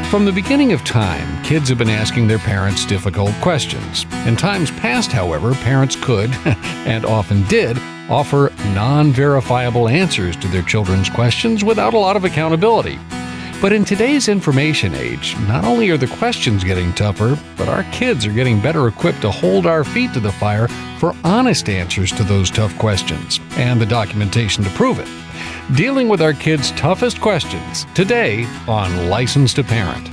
From the beginning of time, kids have been asking their parents difficult questions. In times past, however, parents could, and often did, offer non-verifiable answers to their children's questions without a lot of accountability. But in today's information age, not only are the questions getting tougher, but our kids are getting better equipped to hold our feet to the fire for honest answers to those tough questions, and the documentation to prove it. Dealing with our kids' toughest questions, today on License to Parent.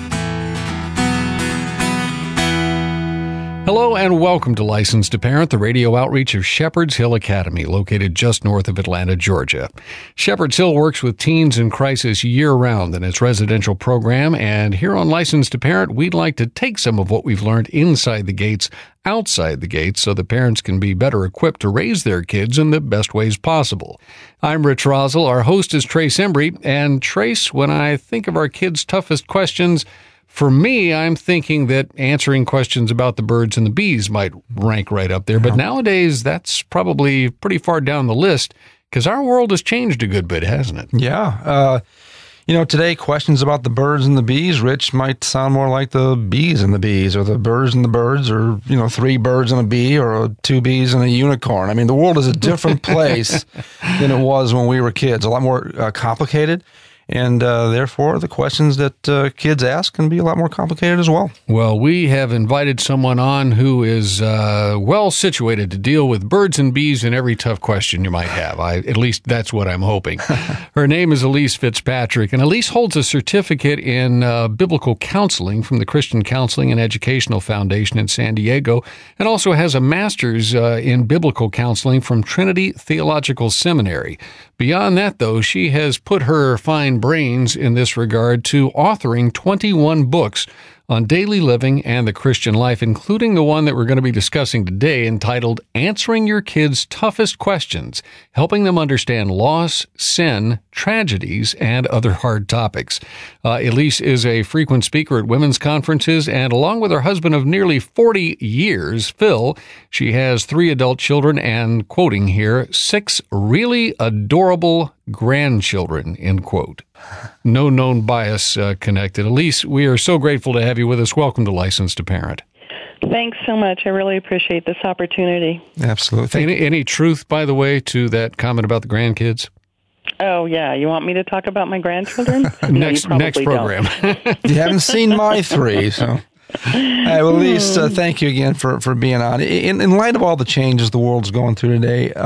Hello and welcome to License to Parent, the radio outreach of Shepherd's Hill Academy, located just north of Atlanta, Georgia. Shepherd's Hill works with teens in crisis year-round in its residential program, and here on License to Parent, we'd like to take some of what we've learned inside the gates, outside the gates, so the parents can be better equipped to raise their kids in the best ways possible. I'm Rich Rosell. Our host is Trace Embry, and Trace, when I think of our kids' toughest questions, for me, I'm thinking that answering questions about the birds and the bees might rank right up there. But nowadays, that's probably pretty far down the list because our world has changed a good bit, hasn't it? Yeah. Today, questions about the birds and the bees, Rich, might sound more like the bees and the bees, or the birds and the birds, or, three birds and a bee, or two bees and a unicorn. I mean, the world is a different place than it was when we were kids, a lot more complicated. And therefore, the questions that kids ask can be a lot more complicated as well. Well, we have invited someone on who is well situated to deal with birds and bees and every tough question you might have. At least that's what I'm hoping. Her name is Elise Fitzpatrick, and Elise holds a certificate in biblical counseling from the Christian Counseling and Educational Foundation in San Diego, and also has a master's in biblical counseling from Trinity Theological Seminary. Beyond that, though, she has put her fine brains in this regard to authoring 21 books on daily living and the Christian life, including the one that we're going to be discussing today entitled Answering Your Kids' Toughest Questions, Helping Them Understand Loss, Sin, Tragedies, and Other Hard Topics. Elise is a frequent speaker at women's conferences, and along with her husband of nearly 40 years, Phil, she has 3 adult children and, quoting here, 6 really adorable grandchildren, end quote. No known bias connected. Elise, we are so grateful to have you with us. Welcome to License to Parent. Thanks so much. I really appreciate this opportunity. Absolutely. Any truth, by the way, to that comment about the grandkids? Oh, yeah. You want me to talk about my grandchildren? Next program. You haven't seen my 3, so... Well, Elise, thank you again for being on. In light of all the changes the world's going through today,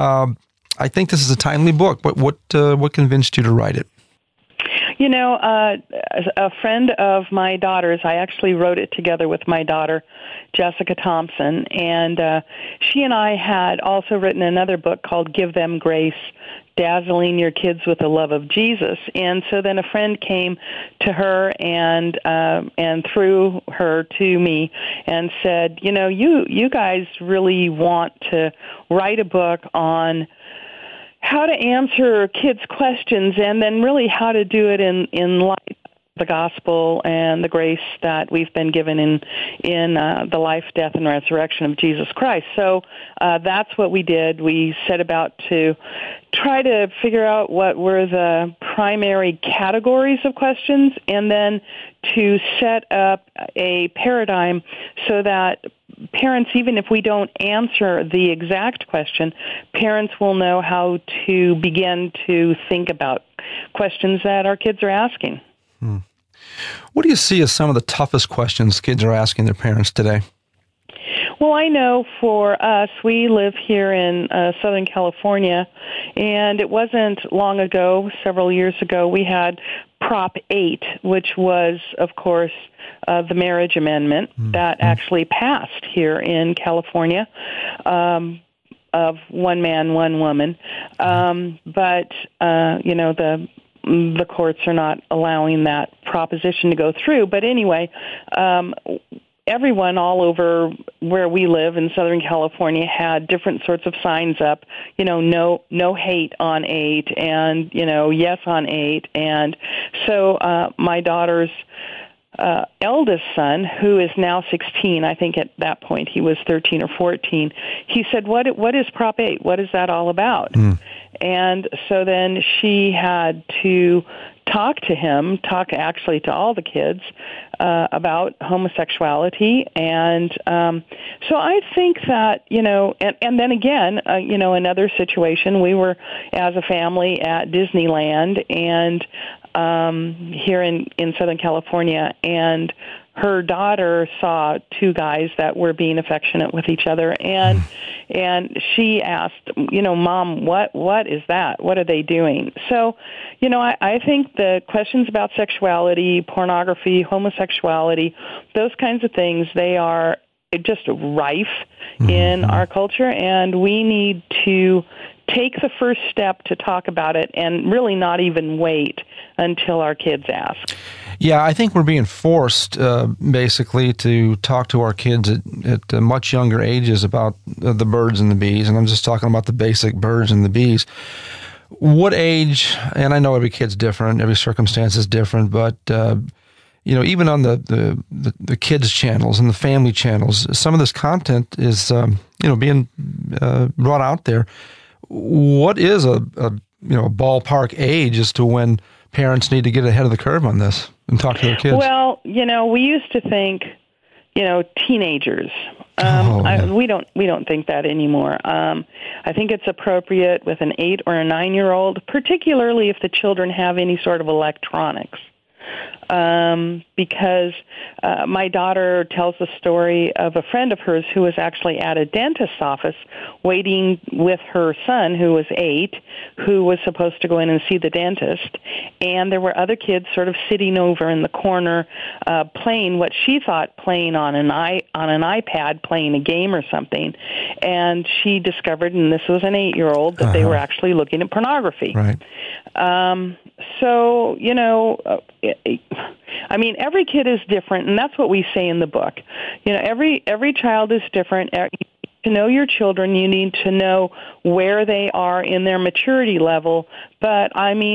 I think this is a timely book. What convinced you to write it? A friend of my daughter's, I actually wrote it together with my daughter, Jessica Thompson, and she and I had also written another book called Give Them Grace, Dazzling Your Kids with the Love of Jesus. And so then a friend came to her and through her to me and said, you guys really want to write a book on how to answer kids' questions, and then really how to do it in light of the gospel and the grace that we've been given in the life, death, and resurrection of Jesus Christ. So that's what we did. We set about to try to figure out what were the primary categories of questions, and then to set up a paradigm so that parents, even if we don't answer the exact question, parents will know how to begin to think about questions that our kids are asking. What do you see as some of the toughest questions kids are asking their parents today? Well, I know for us, we live here in Southern California, and it wasn't long ago, several years ago, we had Prop 8, which was, of course, the marriage amendment that actually passed here in California of one man, one woman. But the courts are not allowing that proposition to go through. But anyway, everyone all over where we live in Southern California had different sorts of signs up, no hate on 8 and, yes on 8. And so my daughter's eldest son, who is now 16, I think at that point he was 13 or 14, he said, what is Prop 8? What is that all about? And so then she had to talk actually to all the kids about homosexuality. And so I think that, and then again, another situation, we were as a family at Disneyland and here in Southern California, and her daughter saw two guys that were being affectionate with each other, and she asked, Mom, what is that? What are they doing? So, I think the questions about sexuality, pornography, homosexuality, those kinds of things, they are just rife in our culture, and we need to take the first step to talk about it and really not even wait until our kids ask. Yeah, I think we're being forced, basically, to talk to our kids at much younger ages about the birds and the bees, and I'm just talking about the basic birds and the bees. What age, and I know every kid's different, every circumstance is different, but, even on the kids' channels and the family channels, some of this content is, being brought out there. What is a ballpark age as to when parents need to get ahead of the curve on this and talk to their kids? Well, we used to think, teenagers. We don't think that anymore. I think it's appropriate with an 8 or a 9-year-old, particularly if the children have any sort of electronics. Because my daughter tells the story of a friend of hers who was actually at a dentist's office waiting with her son, who was 8, who was supposed to go in and see the dentist. And there were other kids sort of sitting over in the corner playing what she thought playing on an iPad, playing a game or something. And she discovered, and this was an 8-year-old, that they were actually looking at pornography. Right. So, every kid is different, and that's what we say in the book. Every child is different. To know your children, you need to know where they are in their maturity level. But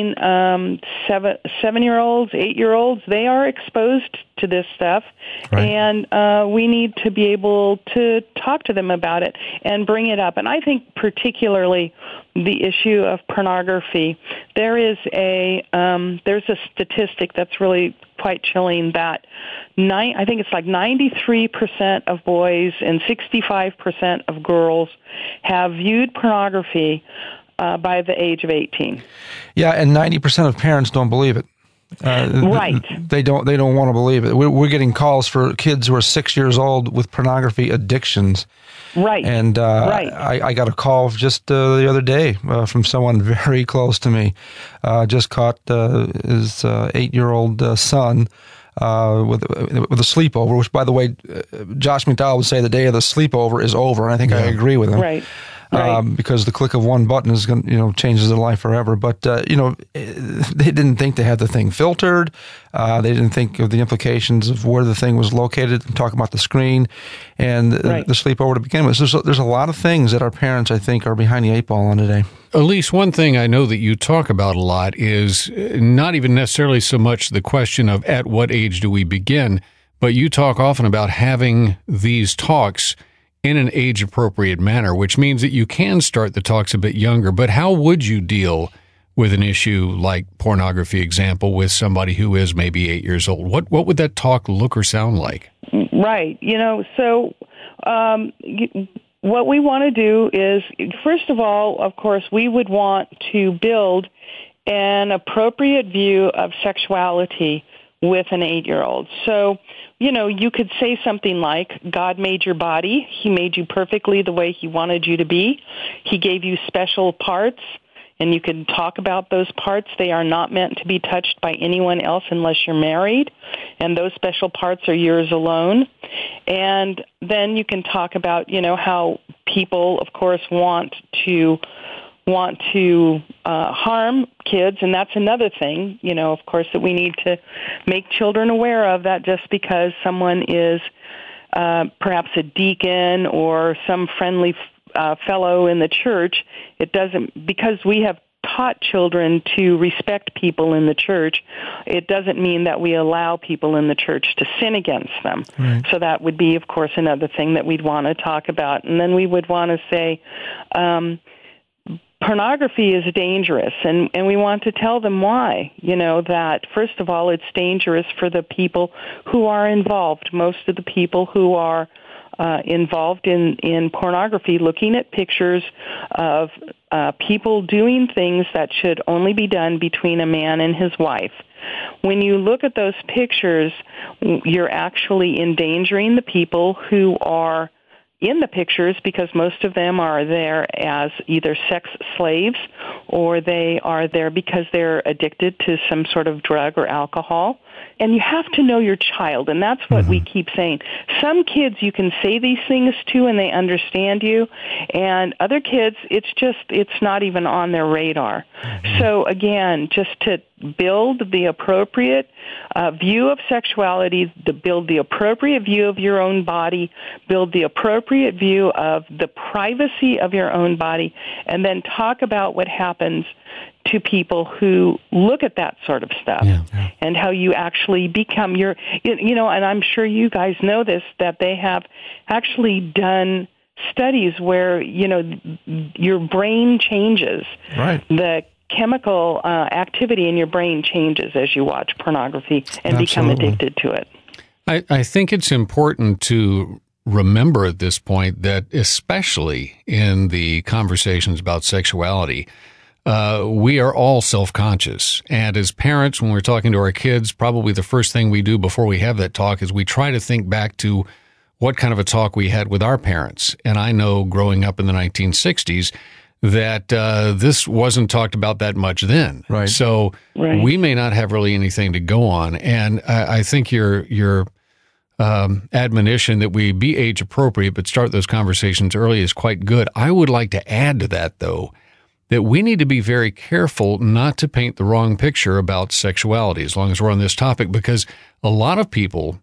7-year-olds, 8-year-olds, they are exposed to this stuff, right. And we need to be able to talk to them about it and bring it up. And I think particularly the issue of pornography, there's a statistic that's really quite chilling that I think it's like 93% of boys and 65% of girls have viewed pornography by the age of 18. Yeah, and 90% of parents don't believe it. Right. They don't want to believe it. We're getting calls for kids who are 6 years old with pornography addictions. Right. And right. I got a call just the other day from someone very close to me. Just caught his 8-year-old son with a sleepover, which, by the way, Josh McDowell would say the day of the sleepover is over, and I think I agree with him. Right. Because the click of one button is going to changes their life forever. But they didn't think they had the thing filtered. They didn't think of the implications of where the thing was located. Talk about the screen and the sleepover to begin with. So there's a lot of things that our parents, I think, are behind the 8 ball on today. Elise, one thing I know that you talk about a lot is not even necessarily so much the question of at what age do we begin, but you talk often about having these talks in an age-appropriate manner, which means that you can start the talks a bit younger. But how would you deal with an issue like pornography, example, with somebody who is maybe 8 years old? What would that talk look or sound like? Right. So what we want to do is, first of all, of course, we would want to build an appropriate view of sexuality with an 8-year-old. So, you could say something like, God made your body. He made you perfectly the way he wanted you to be. He gave you special parts, and you can talk about those parts. They are not meant to be touched by anyone else unless you're married, and those special parts are yours alone. And then you can talk about, how people, of course, want to harm kids, and that's another thing, of course, that we need to make children aware of, that just because someone is perhaps a deacon or some friendly fellow in the church, it doesn't, because we have taught children to respect people in the church, it doesn't mean that we allow people in the church to sin against them. Right. So that would be, of course, another thing that we'd want to talk about. And then we would want to say, pornography is dangerous, and we want to tell them why. That first of all, it's dangerous for the people who are involved. Most of the people who are involved in pornography, looking at pictures of people doing things that should only be done between a man and his wife. When you look at those pictures, you're actually endangering the people who are in the pictures, because most of them are there as either sex slaves or they are there because they're addicted to some sort of drug or alcohol. And you have to know your child, and that's what we keep saying. Some kids you can say these things to and they understand you, and other kids it's not even on their radar. So again, just to build the appropriate view of sexuality, to build the appropriate view of your own body, build the appropriate view of the privacy of your own body, and then talk about what happens to people who look at that sort of stuff, and how you actually become and I'm sure you guys know this, that they have actually done studies where, your brain changes. Right. The chemical activity in your brain changes as you watch pornography and become addicted to it. I think it's important to remember at this point that, especially in the conversations about sexuality, we are all self-conscious. And as parents, when we're talking to our kids, probably the first thing we do before we have that talk is we try to think back to what kind of a talk we had with our parents. And I know growing up in the 1960s that this wasn't talked about that much then. Right. So we may not have really anything to go on. And I think your admonition that we be age appropriate but start those conversations early is quite good. I would like to add to that, though, that we need to be very careful not to paint the wrong picture about sexuality as long as we're on this topic, because a lot of people,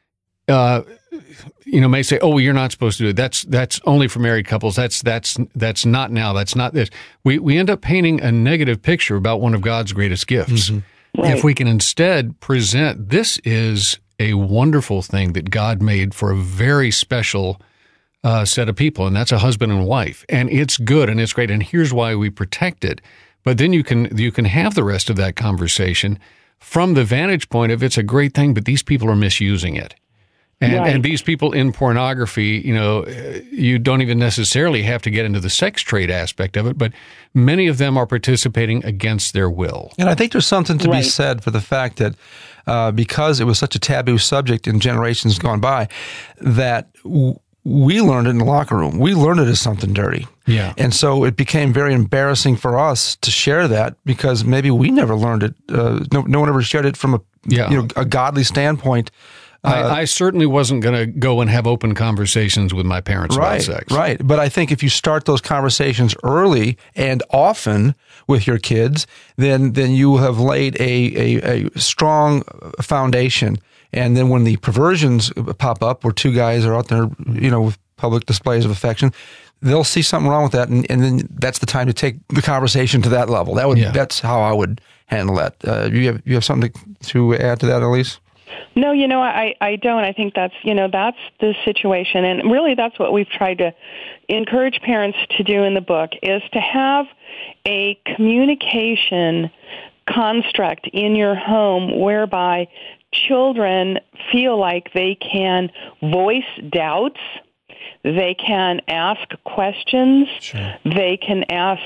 may say, "Oh, well, you're not supposed to do it. That's only for married couples. That's not now. That's not this." We end up painting a negative picture about one of God's greatest gifts. If we can instead present, this is a wonderful thing that God made for a very special set of people, and that's a husband and wife, and it's good and it's great, and here's why we protect it. But then you can have the rest of that conversation from the vantage point of it's a great thing, but these people are misusing it. And these people in pornography, you don't even necessarily have to get into the sex trade aspect of it, but many of them are participating against their will. And I think there's something to be said for the fact that because it was such a taboo subject in generations gone by, that we learned it in the locker room. We learned it as something dirty. Yeah. And so it became very embarrassing for us to share that because maybe we never learned it. No one ever shared it from a godly standpoint. I certainly wasn't going to go and have open conversations with my parents about sex. Right. But I think if you start those conversations early and often with your kids, then you have laid a strong foundation. And then when the perversions pop up, where two guys are out there, with public displays of affection, they'll see something wrong with that, and then that's the time to take the conversation to that level. That's how I would handle that. You have something to add to that, Elise? No, I don't. I think that's the situation, and really that's what we've tried to encourage parents to do in the book, is to have a communication construct in your home whereby children feel like they can voice doubts, they can ask questions, they can ask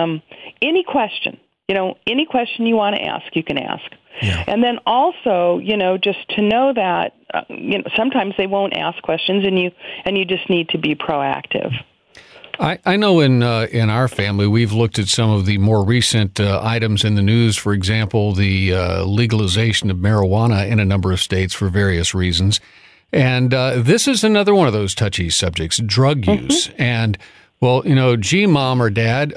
any question. Any question you want to ask, you can ask. Yeah. And then also, just to know that, sometimes they won't ask questions, and you just need to be proactive. I know in our family, we've looked at some of the more recent items in the news. For example, the legalization of marijuana in a number of states for various reasons. And this is another one of those touchy subjects, drug use. And, well, gee, mom or dad,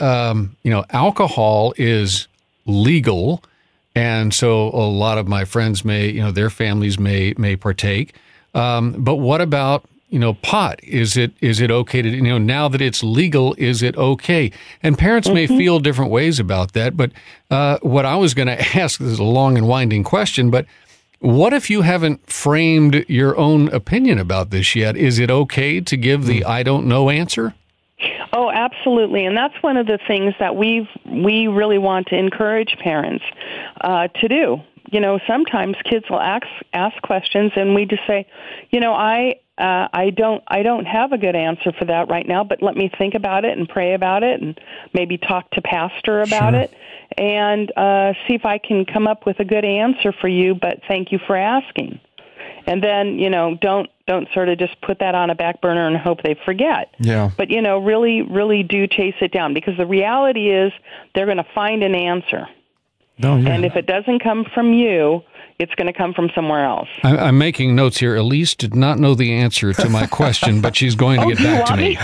alcohol is legal. And so a lot of my friends may, their families may partake. But what about, pot? Is it okay to, now that it's legal, is it okay? And parents may feel different ways about that. But what I was going to ask, this is a long and winding question, but what if you haven't framed your own opinion about this yet? Is it okay to give the I don't know answer? Oh, absolutely. And that's one of the things that we really want to encourage parents to do. Sometimes kids will ask questions, and we just say, I don't have a good answer for that right now, but let me think about it and pray about it and maybe talk to pastor about it and see if I can come up with a good answer for you, but thank you for asking. And then, don't sort of just put that on a back burner and hope they forget. Yeah. But, really, really do chase it down, because the reality is they're going to find an answer. Oh, yeah. And if it doesn't come from you, it's going to come from somewhere else. I'm making notes here. Elise did not know the answer to my question, but she's going to get back to me.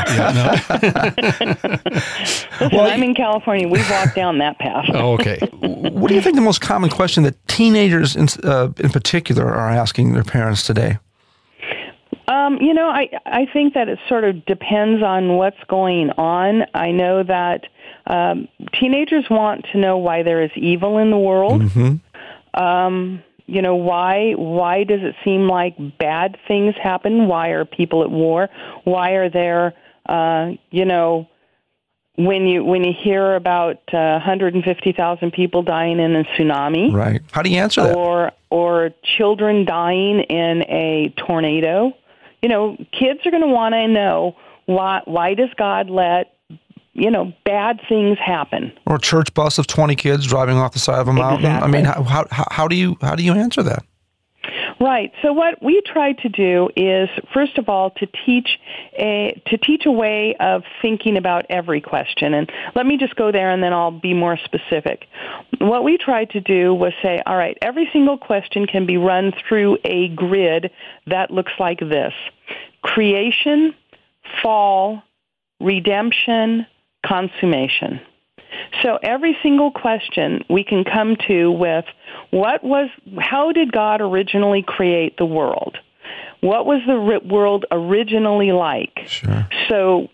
Listen, I'm in California. We've walked down that path. Oh, okay. What do you think the most common question that teenagers in particular are asking their parents today? I think that it sort of depends on what's going on. I know that teenagers want to know why there is evil in the world. Mm-hmm. Why does it seem like bad things happen? Why are people at war? Why are there, when you hear about 150,000 people dying in a tsunami, right? How do you answer that? Or children dying in a tornado? Kids are going to want to know why does God let bad things happen? Or a church bus of 20 kids driving off the side of a mountain. Exactly. I mean, how do you answer that? Right. So what we try to do is, first of all, to teach a way of thinking about every question. And let me just go there, and then I'll be more specific. What we tried to do was say, all right, every single question can be run through a grid that looks like this: creation, fall, redemption, consummation. So every single question we can come to with how did God originally create the world? What was the world originally like? Sure. So,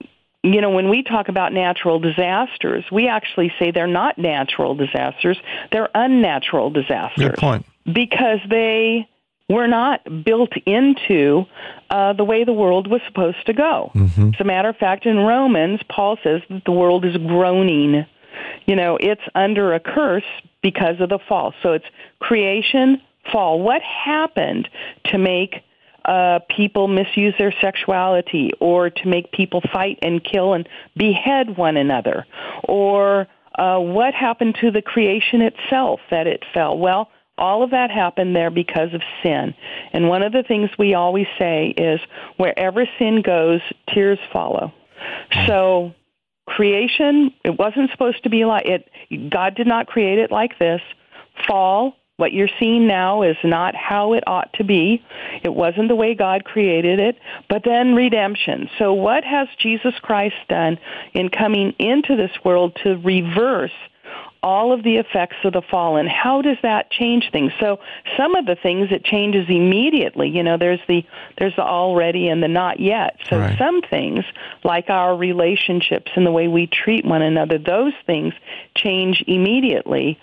when we talk about natural disasters, we actually say they're not natural disasters, they're unnatural disasters. Good point. Because they were not built into the way the world was supposed to go. Mm-hmm. As a matter of fact, in Romans, Paul says that the world is groaning. It's under a curse because of the fall. So it's creation, fall. What happened to make people misuse their sexuality, or to make people fight and kill and behead one another? Or what happened to the creation itself that it fell? Well, all of that happened there because of sin. And one of the things we always say is, wherever sin goes, tears follow. So creation, it wasn't supposed to be like it. God did not create it like this. Fall, what you're seeing now is not how it ought to be. It wasn't the way God created it. But then redemption. So what has Jesus Christ done in coming into this world to reverse all of the effects of the fall, and how does that change things? So some of the things it changes immediately. There's the already and the not yet. So right. Some things, like our relationships and the way we treat one another, those things change immediately,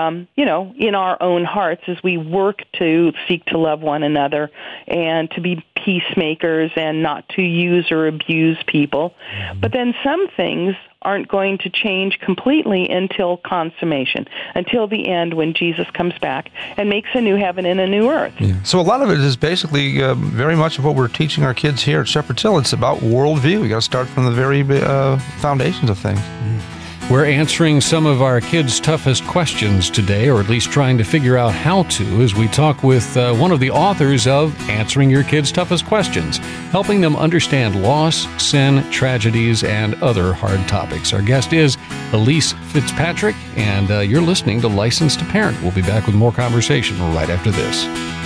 in our own hearts as we work to seek to love one another and to be peacemakers and not to use or abuse people. Mm-hmm. But then some things aren't going to change completely until consummation, until the end, when Jesus comes back and makes a new heaven and a new earth. Yeah. So a lot of it is basically very much of what we're teaching our kids here at Shepherd's Hill. It's about worldview. You got to start from the very foundations of things. We're answering some of our kids' toughest questions today, or at least trying to figure out how to, as we talk with one of the authors of Answering Your Kids' Toughest Questions, helping them understand loss, sin, tragedies, and other hard topics. Our guest is Elise Fitzpatrick, and you're listening to Licensed to Parent. We'll be back with more conversation right after this.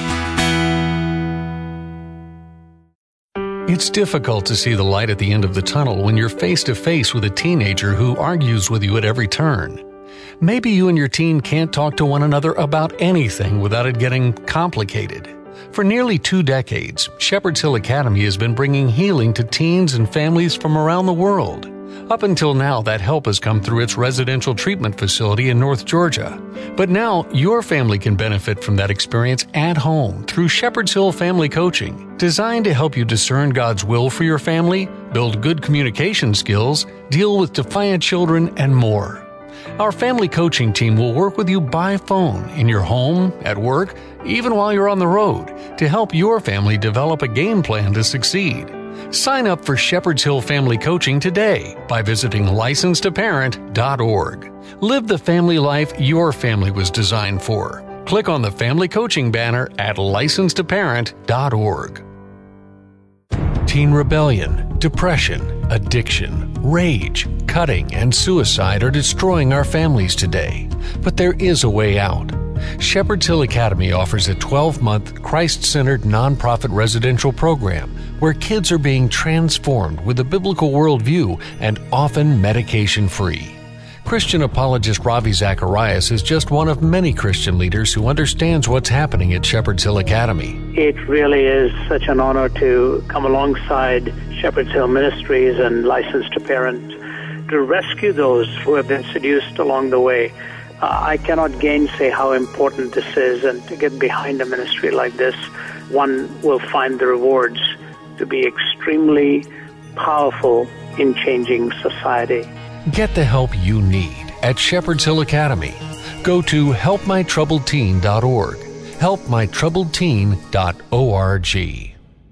It's difficult to see the light at the end of the tunnel when you're face to face with a teenager who argues with you at every turn. Maybe you and your teen can't talk to one another about anything without it getting complicated. For nearly 2 decades, Shepherd's Hill Academy has been bringing healing to teens and families from around the world. Up until now, that help has come through its residential treatment facility in North Georgia. But now, your family can benefit from that experience at home through Shepherd's Hill Family Coaching, designed to help you discern God's will for your family, build good communication skills, deal with defiant children, and more. Our family coaching team will work with you by phone, in your home, at work, even while you're on the road, to help your family develop a game plan to succeed. Sign up for Shepherd's Hill Family Coaching today by visiting licensedtoparent.org. Live the family life your family was designed for. Click on the Family Coaching banner at licensedtoparent.org. Teen rebellion, depression, addiction, rage, cutting, and suicide are destroying our families today. But there is a way out. Shepherd's Hill Academy offers a 12-month, Christ-centered nonprofit residential program where kids are being transformed with a biblical worldview and often medication-free. Christian apologist Ravi Zacharias is just one of many Christian leaders who understands what's happening at Shepherd's Hill Academy. It really is such an honor to come alongside Shepherd's Hill Ministries and Licensed to Parent to rescue those who have been seduced along the way. I cannot gainsay how important this is, and to get behind a ministry like this, one will find the rewards to be extremely powerful in changing society. Get the help you need at Shepherd's Hill Academy. Go to helpmytroubledteen.org. helpmytroubledteen.org.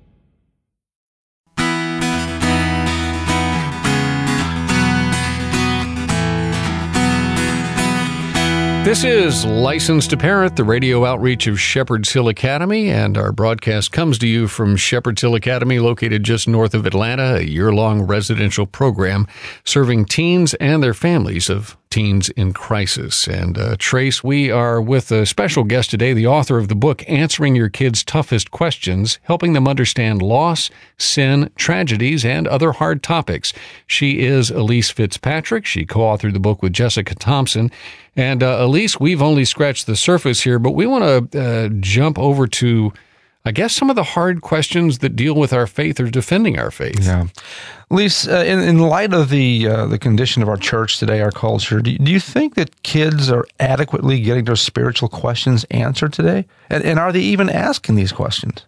This is Licensed to Parent, the radio outreach of Shepherd's Hill Academy, and our broadcast comes to you from Shepherd's Hill Academy, located just north of Atlanta, a year-long residential program serving teens and their families of teens in crisis. And Trace, we are with a special guest today, the author of the book, Answering Your Kids' Toughest Questions, helping them understand loss, sin, tragedies, and other hard topics. She is Elise Fitzpatrick. She co-authored the book with Jessica Thompson. And Elise, we've only scratched the surface here, but we want to jump over to, I guess, some of the hard questions that deal with our faith or defending our faith. Yeah. Elise, in light of the condition of our church today, our culture, do you think that kids are adequately getting their spiritual questions answered today? And are they even asking these questions?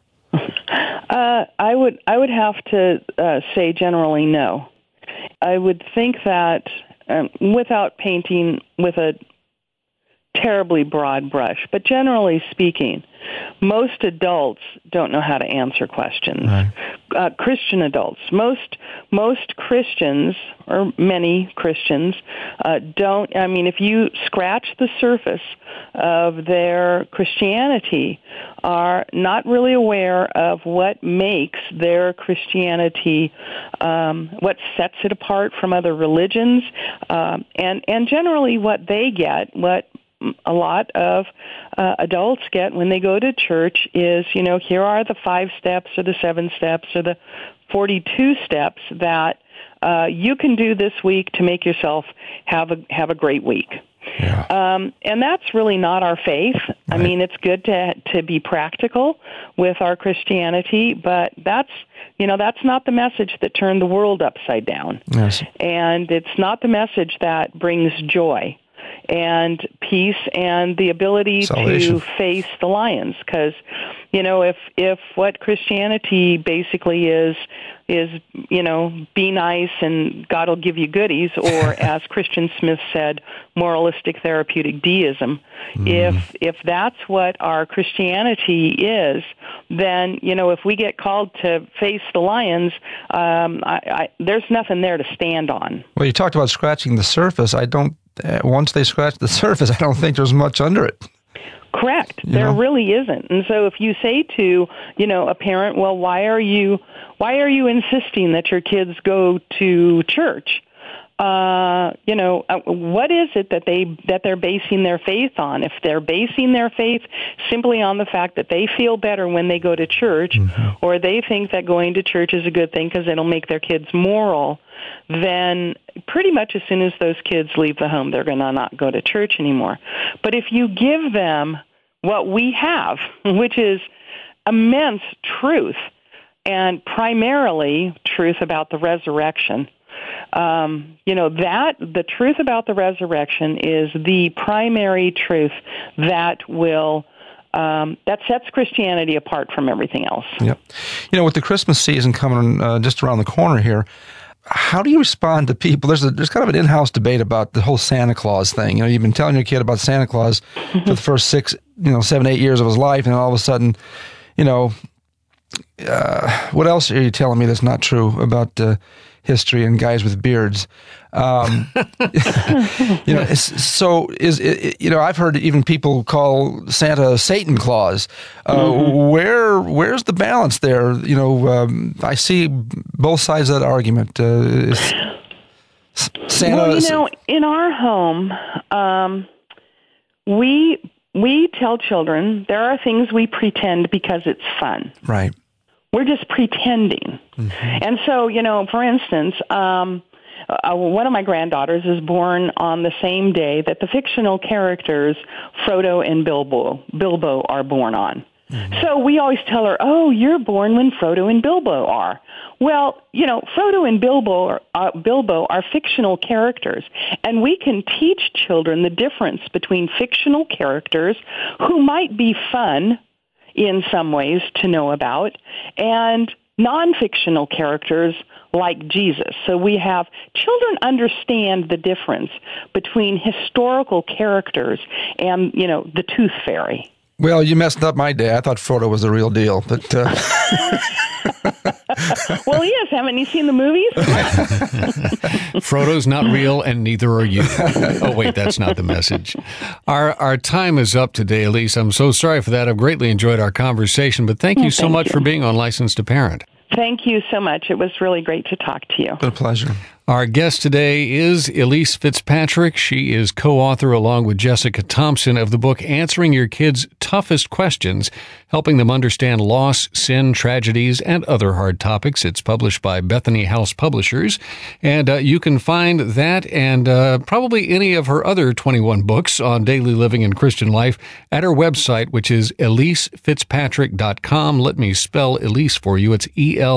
I would have to say generally no. I would think that without painting with a terribly broad brush, but generally speaking, most adults don't know how to answer questions. Right. Christian adults, most Christians, or many Christians, don't. I mean, if you scratch the surface of their Christianity, are not really aware of what makes their Christianity, what sets it apart from other religions, and generally what they get, what a lot of adults get when they go to church is, here are the 5 steps or the 7 steps or the 42 steps that you can do this week to make yourself have a great week. Yeah. And that's really not our faith. Right. I mean, it's good to be practical with our Christianity, but that's not the message that turned the world upside down. Yes. And it's not the message that brings joy and peace and the ability salvation to face the lions. Because, if what Christianity basically is, be nice and God will give you goodies, or as Christian Smith said, moralistic therapeutic deism. If that's what our Christianity is, then, if we get called to face the lions, there's nothing there to stand on. Well, you talked about scratching the surface. Once they scratch the surface, I don't think there's much under it. Correct. There really isn't. And so if you say to, a parent, well, why are you insisting that your kids go to church? What is it that they're basing their faith on? If they're basing their faith simply on the fact that they feel better when they go to church, or they think that going to church is a good thing because it'll make their kids moral, then pretty much as soon as those kids leave the home, they're going to not go to church anymore. But if you give them what we have, which is immense truth, and primarily truth about the resurrection, the truth about the resurrection is the primary truth that will that sets Christianity apart from everything else. Yep. With the Christmas season coming just around the corner here, how do you respond to people? There's kind of an in-house debate about the whole Santa Claus thing. You've been telling your kid about Santa Claus for the first 7, 8 years of his life, and all of a sudden, what else are you telling me that's not true about history and guys with beards? I've heard even people call Santa Satan Claus. Where's the balance there? I see both sides of that argument. Santa. Well, in our home, we tell children there are things we pretend because it's fun. Right. We're just pretending. Mm-hmm. And so, for instance, one of my granddaughters is born on the same day that the fictional characters Frodo and Bilbo are born on. Mm-hmm. So we always tell her, oh, you're born when Frodo and Bilbo are. Well, Frodo and Bilbo are fictional characters, and we can teach children the difference between fictional characters who might be fun in some ways to know about, and non-fictional characters like Jesus. So we have children understand the difference between historical characters and, the Tooth Fairy. Well, you messed up my day. I thought Frodo was the real deal, but... Well, he is. Haven't you seen the movies? Frodo's not real, and neither are you. Oh, wait, that's not the message. Our time is up today, Elise. I'm so sorry for that. I've greatly enjoyed our conversation, but thank you so much for being on Licensed to Parent. Thank you so much. It was really great to talk to you. It's a pleasure. Our guest today is Elise Fitzpatrick. She is co-author along with Jessica Thompson of the book Answering Your Kids' Toughest Questions, helping them understand loss, sin, tragedies, and other hard topics. It's published by Bethany House Publishers. And you can find that and probably any of her other 21 books on daily living and Christian life at her website, which is EliseFitzpatrick.com. Let me spell Elise for you. It's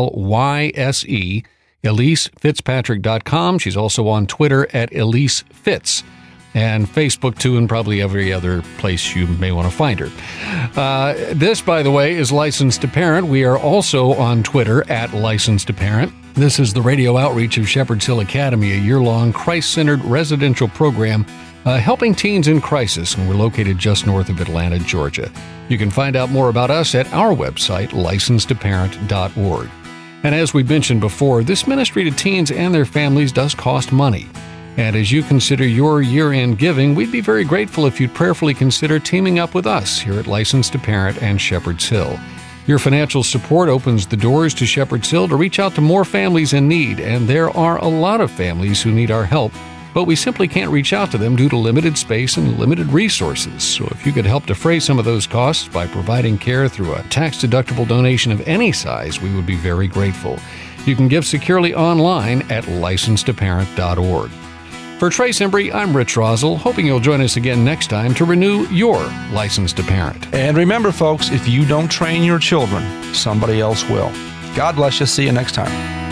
ELYSE. EliseFitzpatrick.com. She's also on Twitter at Elise Fitz, and Facebook too, and probably every other place you may want to find her. This, by the way, is Licensed to Parent. We are also on Twitter at Licensed to Parent. This is the radio outreach of Shepherd's Hill Academy, a year-long Christ-centered residential program helping teens in crisis, and we're located just north of Atlanta, Georgia. You can find out more about us at our website, licensedtoparent.org. And as we mentioned before, this ministry to teens and their families does cost money. And as you consider your year-end giving, we'd be very grateful if you'd prayerfully consider teaming up with us here at Licensed to Parent and Shepherd's Hill. Your financial support opens the doors to Shepherd's Hill to reach out to more families in need, and there are a lot of families who need our help, but we simply can't reach out to them due to limited space and limited resources. So if you could help defray some of those costs by providing care through a tax-deductible donation of any size, we would be very grateful. You can give securely online at licensedtoparent.org. For Trace Embry, I'm Rich Rosell, hoping you'll join us again next time to renew your License to Parent. And remember, folks, if you don't train your children, somebody else will. God bless you. See you next time.